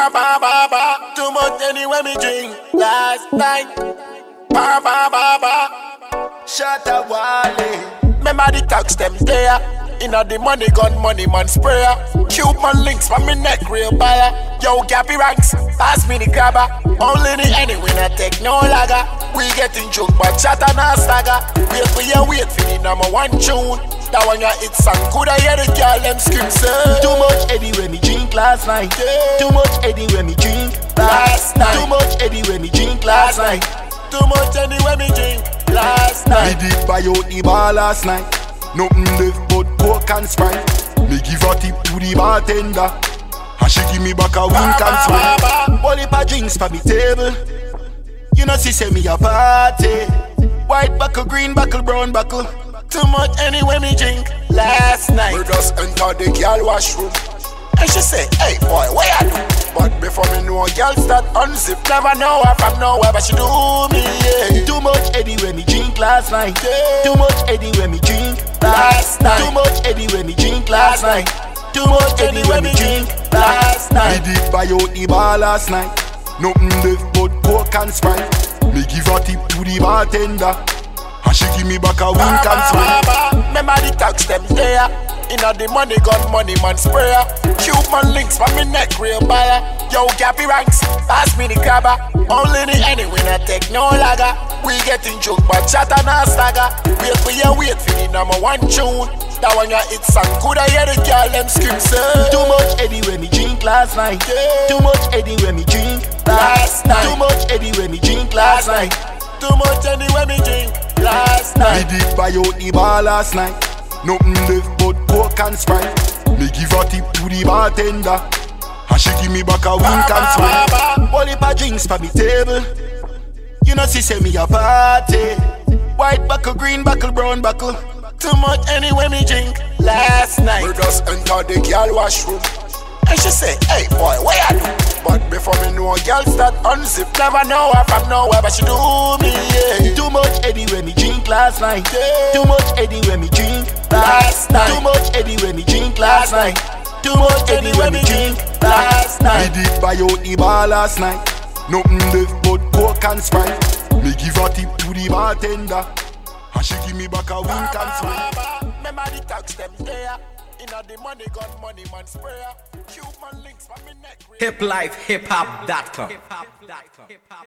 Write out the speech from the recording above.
Ba ba ba ba. Too much anyway me drink last night. Ba ba ba ba. Shut up, Wally. Remember the tax them there. Inna the money gun, money man sprayer. Cuban links from me neck, real buyer. Yo, Gappy ranks, pass me the grabber. Only the anyway, not take no lager. We getting drunk, but chat and a stagger. Wait for you, wait for the number one tune. That one ya hit song, coulda hear the girl them scream say. Too much Eddie when me drink last night. Too much Eddie when me drink last night. Too much Eddie when me drink last night. Too much anyway me drink last night. Me did buy out the bar last night. Nothing left but Coke and Sprite. Me give a tip to the bartender, and she give me back a wink and smile. Whole heap of drinks for me table. You know she say me a party. White buckle, green buckle, brown buckle. Too much anyway me drink last night. We just enter the girl washroom, and she say, hey boy, what you do? but before me know a girl start unzip. Never know her from nowhere, but she do me, yeah. Too much Eddie when me drink last night. Too much Eddie when me drink last night. Too much Eddie when me drink last night. Too much Eddie when me drink last night. Me did buy out the bar last night. Nothing left but Coke and Sprite. Me give a tip to the bartender, and she give me back a wink and smile. Remember the tax them there. Inna the money gun, money man sprayer. Cuban links from me neck, real buyer. Yo, Gappy ranks, pass me the grabber. Only the anyway, not take no lager. We getting drunk, but chat and a stagger. Wait for you, wait for the number one tune. That one ya hit song, coulda hear the girl them scream say. Too much Eddie when me drink last night. Too much Eddie when me drink last night. Too much Eddie when me drink last night. Too much anyway me drink last night. Me did buy out the bar last night. Nothing left but Coke and Sprite. Me give a tip to the bartender, and she give me back a wink and smile. Whole heap of drinks for me table. You know she say me a party. White buckle, green buckle, brown buckle. Too much anyway me drink last night. We just enter the girl washroom, and she say, hey boy, what you do? but before me know a girl start unzip. Never know her from nowhere, but she do me, yeah. Too much Eddie when me drink last night. Too much Eddie when me drink last night. Too much Eddie when me drink last night. Too much Eddie when me drink last night. Me did buy out the bar last night. Nothing left but Coke and Sprite. Me give a tip to the bartender, and she give me back a wink and smile. Remember the tax them there. Inna the money gun, money man sprayer. Cuban links from me neck. Hiplifehiphop.com